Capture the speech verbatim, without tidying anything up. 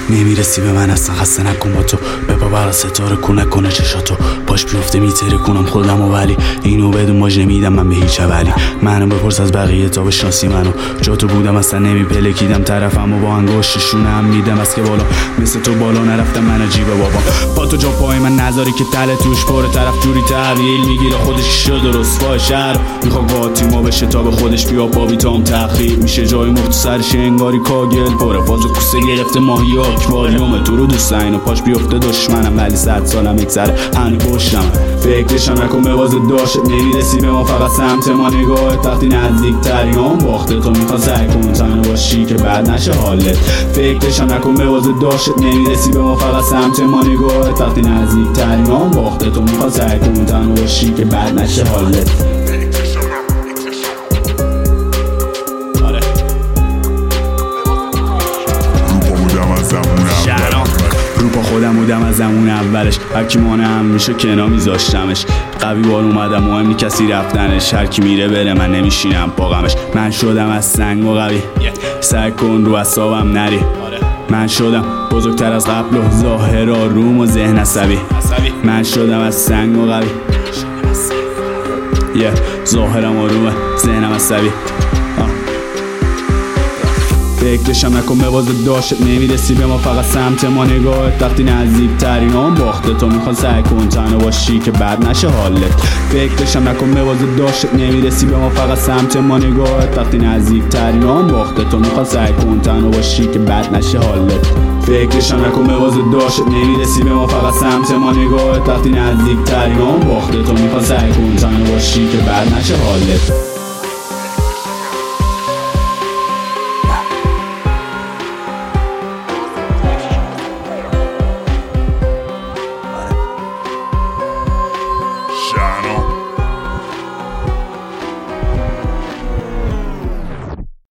نمیرسی به من اصلا، خسته نکن با تو بپا برا ستاره کن نکنه چشاتو پاش بیفته میتره کنم خودم و ولی اینو بدون ماج نمیدم من به هیچ اولی. منو بپرس از بقیه تا بشناسی منو، جا تو بودم اصلا نمیپلکیدم طرفم و با انگشتشونه هم میدم از که بالا مثل تو بالا نرفتم من عجیبه بابا. با تو جا پای من نذاری که تله توش پره، طرف جوری تحویل میگیره خودش شد رسوا شهر، میخواد قاطی ما بشه تا به خودش بیا بابی تام تخریب میشه جای مختصرش انگاری کاگل پره، فاز کوسه گرفته ماهی آکواریوم تو رو دوست اینو پاش بیفته دشمنم ولی صد سالم اگذره هنو پشتم فکرشم نکن به واسه داشت نمیرسی به ما فقط سمت ما نگاه وقتی نزدیک تریام باخته تو میخواد سعی کن تنها باشی که بعد نشه حالت. فکرشم نکن به واسه داشت نمیرسی به ما فقط سمت ما نگاه وقتی نزدیک تریام باخته تو میخواد سعی کن تنها باشی که بعد نشه حالت. رو پا خودم بودم از زمون اولش، هرکی مانه هم میشه کنا میذاشتمش قوی بار اومدم مهم نی کسی رفتنش، هرکی میره بره من نمیشینم باقمش. من شدم از سنگ و قوی سعی کن رو اعصابم نری، من شدم بزرگتر از قبل و ظاهرا روم و ذهن عصبی. من شدم از سنگ و قوی یه ظاهرم و روم ذهنم عصبی. فکرشم نکن به واسه داشت نمیرسی به ما فقط سمت ما نگاهت وقتی نزدیک ترینام باخته تو میخواد سعی کن تنها باشی که بعد نشه حالت. فکرشم نکن به واسه داشت نمیرسی به ما فقط سمت ما نگاهت وقتی نزدیک ترینام باخته تو میخواد سعی کن تنها باشی که بعد نشه حالت. فکرشم نکن به واسه داشت نمیرسی به ما فقط سمت ما نگاهت وقتی نزدیک ترینام باخته تو میخواد سعی کن تنها باشی که بعد نشه حالت. Shine on.